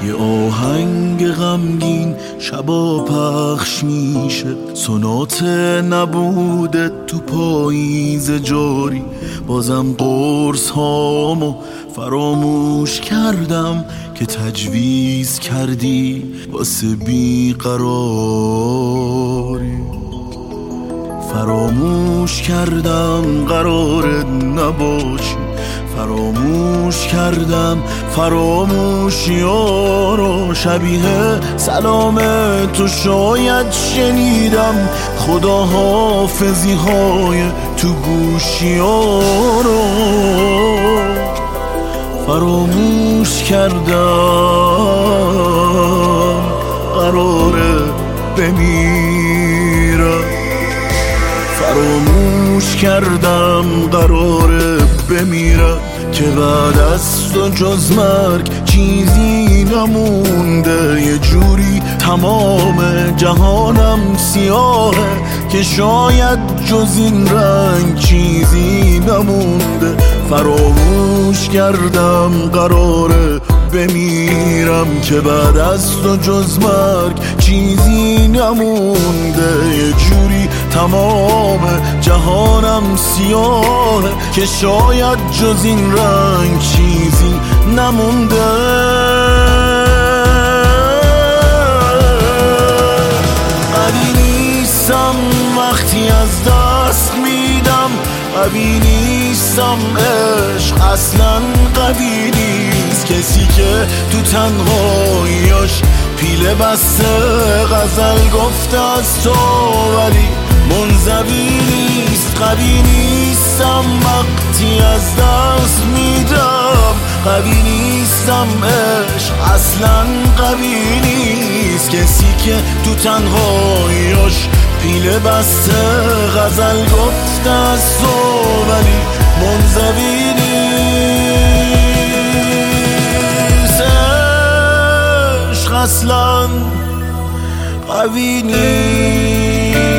یه آهنگ غمگین شبا پخش میشه، سونات نبوده تو پاییز جاری. بازم قرص هامو فراموش کردم که تجویز کردی واسه بیقراری. فراموش کردم قرارت نباشی، فراموش کردم فراموشی‌ها رو. شبیه سلام تو شاید شنیدم خدا حافظی های تو گوشی‌ها رو. فراموش کردم قراره بمیرم، فراموش کردم قراره بمیرم که بعد از تو جز مرگ چیزی نمونده. یه جوری تمام جهانم سیاهه که شاید جز این رنگ چیزی نمونده. فراموش کردم قراره بمیرم که بعد از تو جز مرگ چیزی نمونده. یه جوری تمام جهانم سیاهه که شاید جز این رنگ چیزی نمونده. قوی نیستم وقتی از دست میدم، قوی نیستم عشق اصلا قوی نیست. کسی که تو تنهاییاش پیله بسته غزل گفته از تو ولی منزوی نیست. قوی نیستم وقتی از دست میدم، قوی نیستم عشق اصلا قوی نیست. کسی که تو تنهاییاش پیله بسته غزل گفته از تو ولی منزوی نیست. عشق اصلا قوی نیست.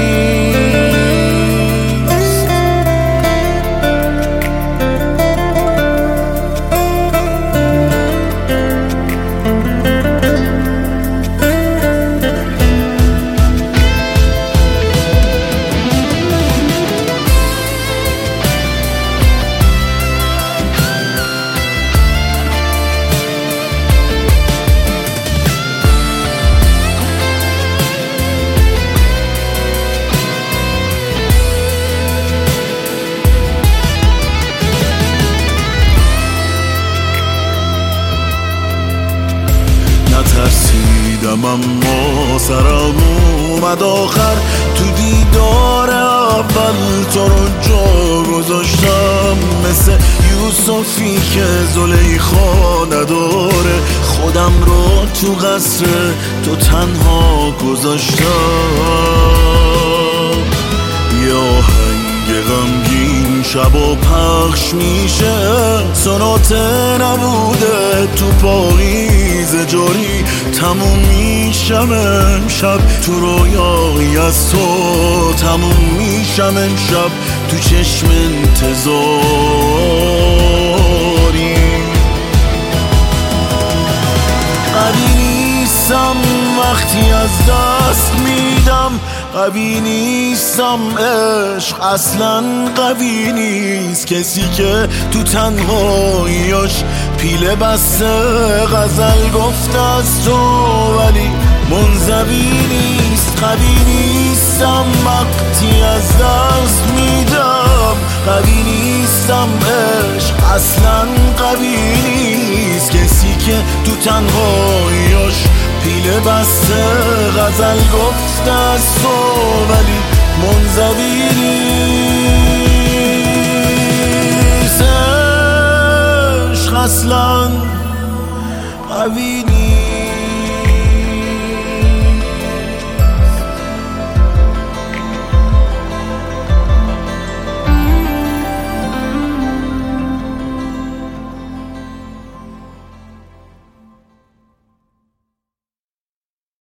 ترسیدم اما سرم اومد آخر، تو دیدار اول تو رو جا گذاشتم. مثل یوسفی که زلیخا نداره، خودم رو تو قصر تو تنها گذاشتم. یه آهنگ غمگین شبا پخش میشه، سونات نبوده تو پاییز جاری. تموم میشم امشب تو رویایی از تو، تموم میشم امشب تو چشم انتظاری. قوی نیستم وقتی از دست میدم، قوی نیستم عشق اصلا قوی نیست. کسی که تو تنهاییاش پیله بسته غزل گفته از تو ولی منزوی نیست. قوی نیستم وقتی از دست میدم، قوی نیستم عشق اصلا قوی نیست. کسی که تو تنهاییاش پیله بسته غزل گفته از تو ولی منزوی نیست. عشق اصلا قوی